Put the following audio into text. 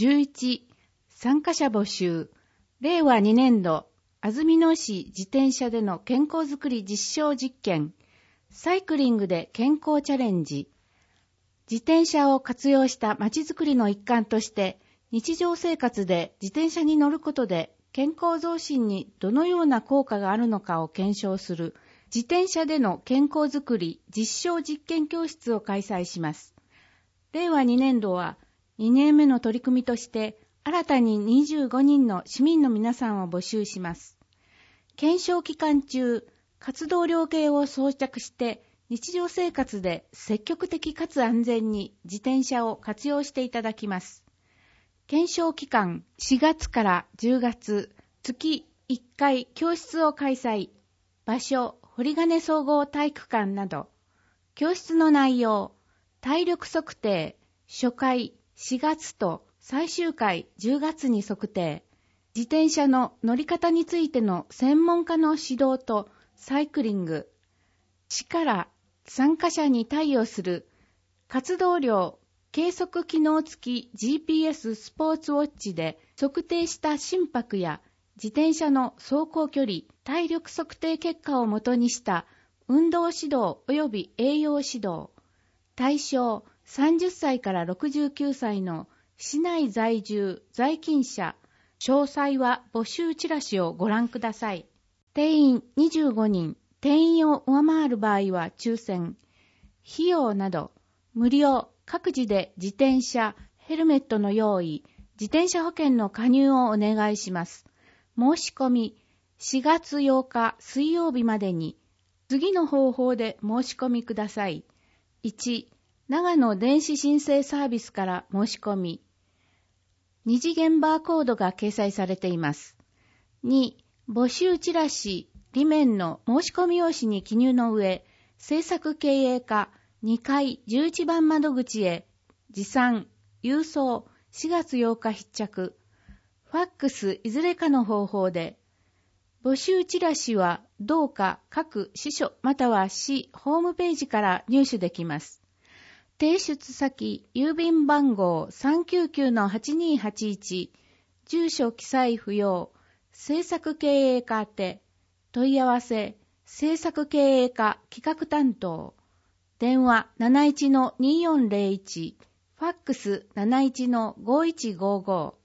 11、参加者募集。令和2年度、安曇野市自転車での健康づくり実証実験。サイクリングで健康チャレンジ。自転車を活用したまちづくりの一環として、日常生活で自転車に乗ることで健康増進にどのような効果があるのかを検証する自転車での健康づくり実証実験教室を開催します。令和2年度は2年目の取り組みとして新たに25人の市民の皆さんを募集します。検証期間中、活動量計を装着して日常生活で積極的かつ安全に自転車を活用していただきます。検証期間4月から10月、月1回教室を開催。場所、堀金総合体育館など。教室の内容、体力測定、初回4月と最終回10月に測定。自転車の乗り方についての専門家の指導とサイクリング。市から参加者に貸与する活動量計測機能付き GPS スポーツウォッチで測定した心拍や自転車の走行距離、体力測定結果をもとにした運動指導及び栄養指導。対象30歳から69歳の市内在住在勤者。詳細は募集チラシをご覧ください。定員25人。定員を上回る場合は抽選。費用など無料。各自で自転車、ヘルメットの用意、自転車保険の加入をお願いします。申し込み、4月8日水曜日までに、次の方法で申し込みください。1、長野電子申請サービスから申し込み。二次元バーコードが掲載されています。2、募集チラシ、裏面の申し込み用紙に記入の上、制作経営課、2階11番窓口へ持参、郵送4月8日必着、ファックスいずれかの方法で、募集チラシはどうか各支所または市ホームページから入手できます。提出先、郵便番号 399-8281、住所記載不要、制作経営課宛て、問い合わせ、制作経営課企画担当、電話 71-2401、ファックス 71-5155